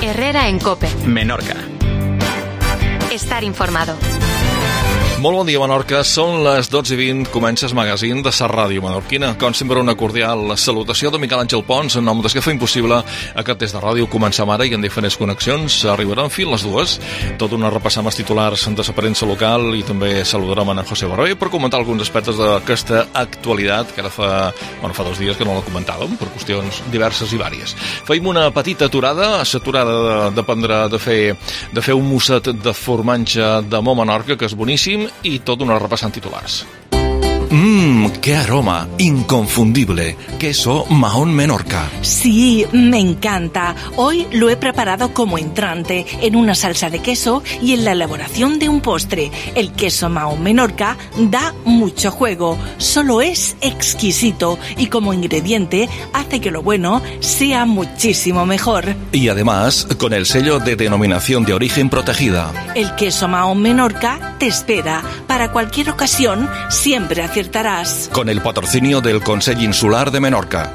Herrera en COPE. Menorca. Estar informado. Molt bon dia, Menorca. Són les 12:20, comença el magazín de la ràdio menorquina. Com sempre, una cordial salutació de Miquel Àngel Pons, en nom dels que fa impossible aquest test de ràdio començar ara i en diferents connexions arribaran fins les dues. Tot una repassar amb els titulars de la premsa local i també saludarem a José Barber per comentar alguns aspectes d'aquesta actualitat que ara fa 2 dies que no la comentàvem per qüestions diverses i vàries. Feim una petita aturada, l'aturada de fer un mosset de formatge de Mo Menorca, que és boníssim, y todo una repasan titulares. ¡Qué aroma! Inconfundible. Queso Mahón Menorca. Sí, me encanta. Hoy lo he preparado como entrante, en una salsa de queso y en la elaboración de un postre. El queso Mahón Menorca da mucho juego, solo es exquisito y como ingrediente hace que lo bueno sea muchísimo mejor. Y además, con el sello de denominación de origen protegida. El queso Mahón Menorca te espera. Para cualquier ocasión, siempre acertarás. Con el patrocinio del Consell Insular de Menorca.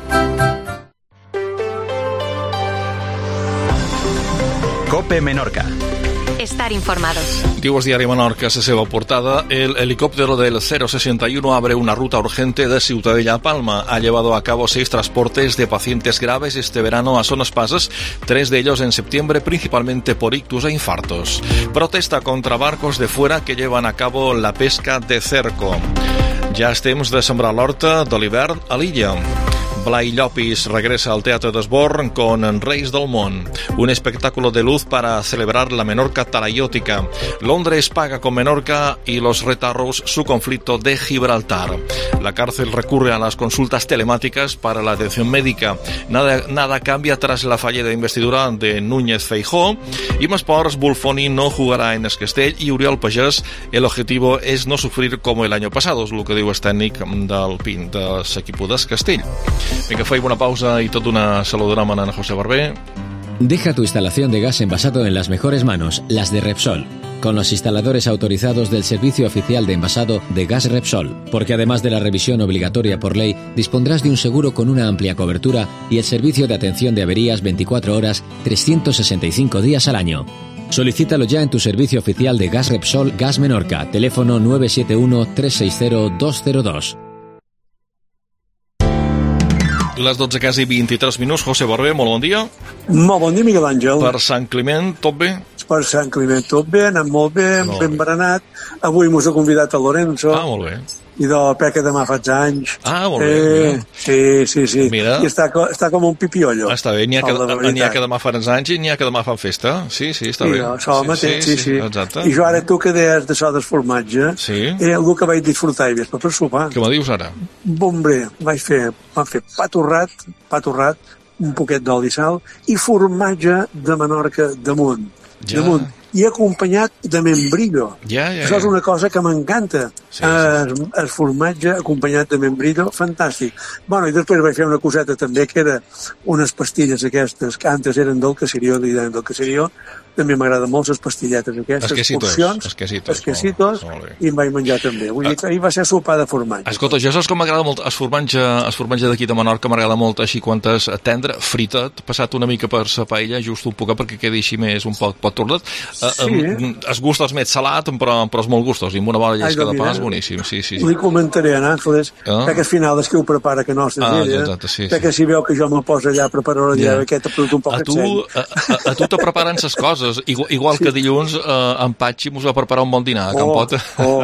COPE Menorca. Estar informados. Diu el diari Menorca a la seva portada: el helicóptero del 061 abre una ruta urgente de Ciutadella a Palma. Ha llevado a cabo 6 transportes de pacientes graves este verano a Son Espases, 3 de ellos en septiembre, principalmente por ictus e infartos. Protesta contra barcos de fuera que llevan a cabo la pesca de cerco. Ja és temps de sembrar l'horta de l'hivern a l'illa. Blai Llopis regresa al Teatro Desborn con Reyes del Món, un espectáculo de luz para celebrar la Menorca talaiótica. Londres paga con Menorca y los retarros su conflicto de Gibraltar. La cárcel recurre a las consultas telemáticas para la atención médica. Nada cambia tras la falla de investidura de Núñez Feijóo. Y más por Bulfoni no jugará en Esquestell y Oriol Pagès. El objetivo es no sufrir como el año pasado, es lo que diu el tècnic del PIN, de l'equip d'Esquestell. Venga, fue una pausa y toda una saludarama a José Barber. Deja tu instalación de gas envasado en las mejores manos, las de Repsol, con los instaladores autorizados del Servicio Oficial de Envasado de Gas Repsol, porque además de la revisión obligatoria por ley, dispondrás de un seguro con una amplia cobertura y el servicio de atención de averías 24 horas, 365 días al año. Solicítalo ya en tu servicio oficial de Gas Repsol Gas Menorca, teléfono 971-360-202. Les 12 quasi 23 minuts. José Barber, molt bon dia. Molt bon dia, Miquel Àngel. Per Sant Climent, tot bé? Per Sant Climent, tot bé, anem molt bé, ben berenat. Avui mos ha convidat a Lorenzo. Ah, molt bé. I de la Peca demà faig anys. Ah, molt bé. Sí. Mira. I està com un pipiollo. Està bé, n'hi ha que demà fan anys i n'hi ha que demà fan festa. Sí, està bé. Això el mateix, sí. Exacte. I jo ara, tu que deies de so del formatge, era el que vaig disfrutar i després per sopar. Què me dius ara? Bombre, vam fer pa torrat, un poquet d'oli i sal, i formatge de Menorca damunt. I acompanyat de membrillo. Això és una cosa que m'encanta. El formatge acompanyat de membrillo, fantàstic. Bueno, i després vaig fer una coseta també, que era unes pastilles aquestes, que antes eren del Caserio, li deien del Caserio. També m'agraden molt les pastilletes aquestes, porcions, esquesitos, i em vaig menjar també. Vull dir que ahir va ser sopar de formatge. Escolta, jo saps com m'agrada molt el formatge d'aquí de Menorca, m'agrada molt així quan és tendre, fritat, passat una mica per la paella, just un poc perquè quedi així més un poc tornat. Els gustos més salat, però és molt gustos, i amb una bona llesca de pa és boníssim. Li comentaré a Àngeles, perquè al final és que ho prepara que no és ella, perquè si veu que jo me poso allà a preparar la lleva aquesta, però un poc enseny. A tu te preparen ses coses. Igual que dilluns en Patxi mos va preparar un bon dinar a Can Pota.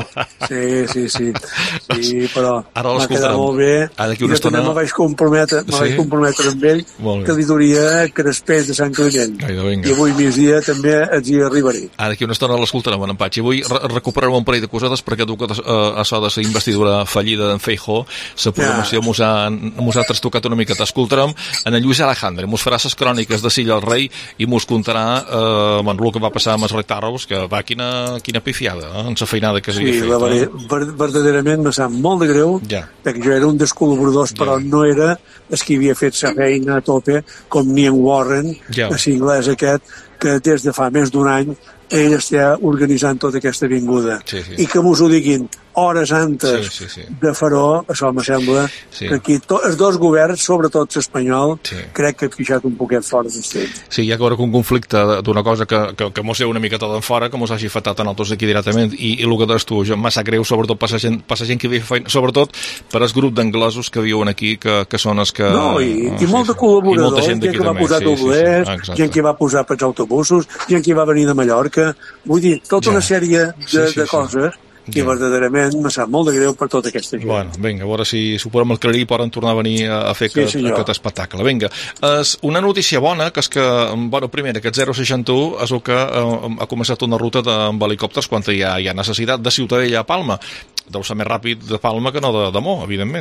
Sí, però m'ha quedat molt bé. I jo també me vaig comprometre amb ell que li duria crespers de Sant Climent. I avui migdia també els hi arribaré. Ara d'aquí una estona l'escoltarem en Patxi. Avui recuperarem un parell de cosetes perquè duc a so de la investidura fallida d'en Feijóo. La programació mos ha trastocat una mica. T'escoltarem en el Lluís Alejandre. Mos farà les cròniques de Silla el Rei i mos contarà el que va passar amb els retarros, que va, quina pifiada, en la feinada que s'havia fet. Verdaderament me sap molt de greu, perquè jo era un dels col·laboradors, però no era el que havia fet la feina a tope, com Nian Warren, l'inglès aquest, que des de fa més d'un any ell està organitzant tota aquesta vinguda. I que mos ho diguin, hores antes de Faró, això me sembla que aquí els dos governs, sobretot l'espanyol, crec que ha pixat un poquet fort d'estil. Sí, hi ha que veure un conflicte d'una cosa que mos sé una miqueta d'en fora, que mos hagi afectat a nosaltres aquí directament, i el que deies tu, massa greu, sobretot per la gent que viu feina, sobretot per el grup d'anglesos que viuen aquí, que són els que... No, i molt de col·laboradors, gent que va posar doblers, gent que va posar pels autobusos, gent que va venir de Mallorca, vull dir, tota una sèrie de coses que verdaderament me sap molt de greu per tota aquesta gent. Bueno, vinga, a veure si superem el carrer i poden tornar a venir a fer aquest espectacle. Vinga, una notícia bona, que és que, bueno, primer, aquest 061 és el que ha començat una ruta amb helicòpters quan hi ha necessitat de Ciutadella a Palma. Deu ser més ràpid de Palma que no de Mo, evidentment.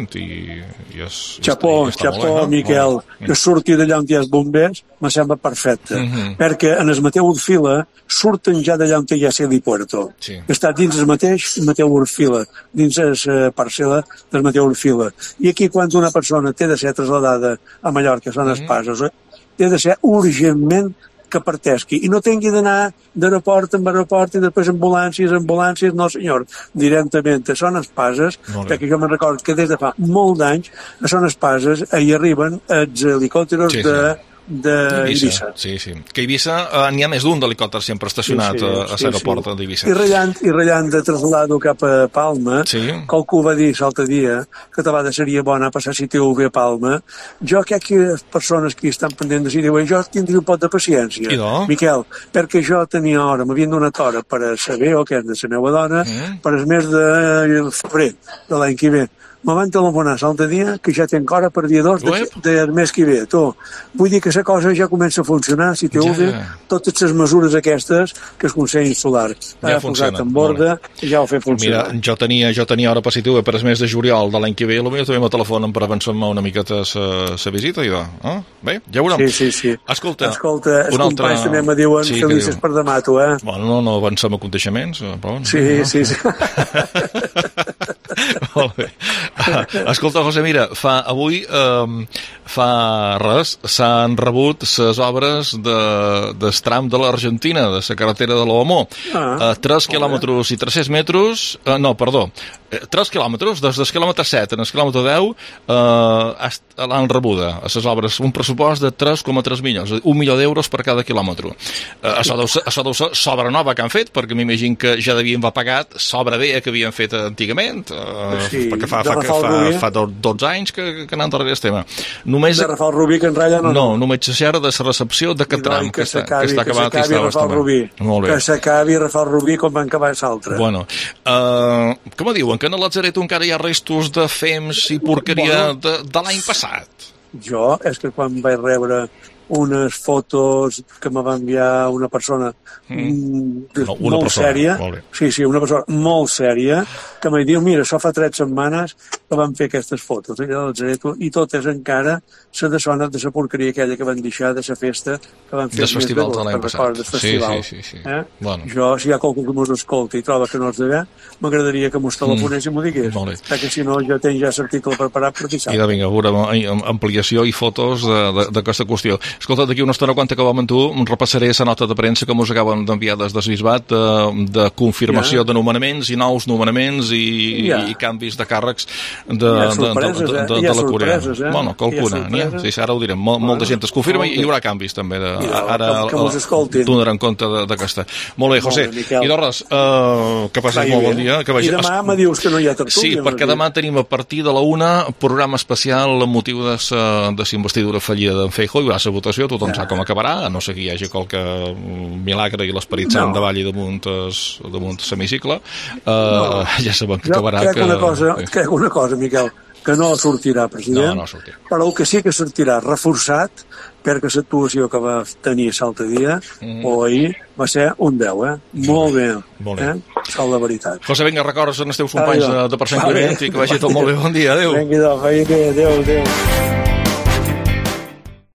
Xapó, Miquel, que surti d'allà on hi ha els bombers, me sembla perfecte, perquè en el Mateu Urfila surten ja d'allà on hi ha l'helipuerto, que està dins el mateix Mateu Urfila, dins la parcel·la del Mateu Urfila. I aquí, quan una persona té de ser trasladada a Mallorca, són els passos, té de ser urgentment que partesqui, i no tingui d'anar d'aeroport en aeroport i després ambulàncies, no senyor, directament a Son Espases, perquè jo me'n recordo que des de fa molt d'anys a Son Espases hi arriben els helicòpters d'Eivissa. Sí. Que a Eivissa n'hi ha més d'un d'helicòpter sempre estacionat a l'aeroport d'Eivissa. I rellant de traslado cap a Palma, qualcú va dir l'altre dia que Talavera seria bona passar si TUV a Palma. Jo crec que les persones que estan pendents de si diuen jo tindria un pot de paciència, Miquel, perquè jo tenia hora, m'havien donat hora per saber el que és de la meva dona per el mes de febrer de l'any que ve. Me van telefonar l'altre dia que ja tenc hora per dia 2 del mes que ve. Vull dir que la cosa ja comença a funcionar, si TUV, totes les mesures aquestes que el Consell Insular ha posat en borda, ja ho ha fet funcionar. Mira, jo tenia hora per si TUV per el mes de juliol de l'any que ve, potser també me telefonen per avançar-me una miqueta la visita, i bé, ja veurem. Sí. Escolta, els companys també me diuen felices per demà, tu, Bueno, no avancem a coneixements, però... Sí. Molt bé. Escolta, José, mira, avui fa res s'han rebut les obres del tram de l'Argentina, de la carretera de l'Oamó. 3 quilòmetres i 300 metres... No, perdó. 3 quilòmetres, des del quilòmetre 7 en el quilòmetre 10 l'han rebuda a les obres, un pressupost de 3,3 milions, 1 milió d'euros per cada quilòmetre. Això deu ser s'obra nova que han fet, perquè m'imagino que ja devien haver pagat s'obra vella que havien fet antigament, perquè fa 12 anys que anant darrere el tema. De Rafael Rubí que enralla no, només se xerra de la recepció d'aquest tram que està acabat i està bastant. Que s'acabi Rafael Rubí com van acabar l'altre. Bueno, com diuen, que en el Lazareto encara hi ha restos de fems i porqueria de l'any passat? Jo, és que quan vaig rebre unes fotos que me va enviar una persona molt sèria, una persona molt sèria, que m'ha dit, mira, això fa 3 setmanes que van fer aquestes fotos i tot és encara la deshona de la porqueria aquella que van deixar de la festa que van fer del festival de l'any passat. Sí. Jo, si hi ha qualcú que mos escolta i troba que no és d'allà, m'agradaria que mos telefonés i m'ho digués, perquè si no jo tinc ja l'article preparat per dissabte. I vinga, veurem ampliació i fotos d'aquesta qüestió. Escolta, d'aquí una estona, quan acabem amb tu, repassaré la nota de premsa que mos acaben d'enviar des de Bisbat de confirmació de nomenaments i nous nomenaments i canvis de càrrecs de la Corea. Bueno, qualcuna. Sí, ara ho direm. Molta gent es confirma i hi haurà canvis també. Ara donaran compte d'aquesta. Molt bé, José. I res, que passis molt bon dia. I demà me dius que no hi ha tertúlia. Sí, perquè demà tenim a partir de la 1 programa especial amb motiu de la investidura fallida d'en Feijóo. Hi haurà la votació, tothom sap com acabarà, a no ser que hi hagi qualque milagre i l'Esperit Sant davalli damunt l'hemicicle. Ja sabem que acabarà. Crec una cosa, Miquel, que no sortirà president, però el que sí que sortirà reforçat, perquè l'actuació que va tenir l'altre dia o ahir va ser un 10, molt bé. Sol la veritat. José, vinga, records als teus companys de Per Sant Climent i que vagi tot molt bé. Bon dia, adéu. Vinga, adéu.